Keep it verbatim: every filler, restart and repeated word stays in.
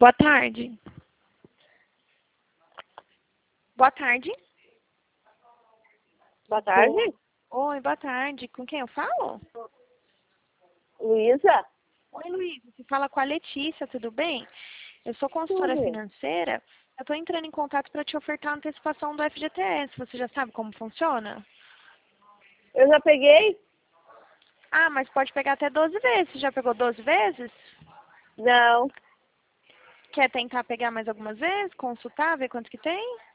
Boa tarde. Boa tarde. Boa tarde. Oi, boa tarde. Com quem eu falo? Luísa? Oi, Luísa. Você fala com a Letícia, tudo bem? Eu sou consultora Tudo. financeira. Eu estou entrando em contato para te ofertar a antecipação do F G T S. Você já sabe como funciona? Eu já peguei? Ah, mas pode pegar até doze vezes. Você já pegou doze vezes? Não. Quer tentar pegar mais algumas vezes? Consultar, ver quanto que tem?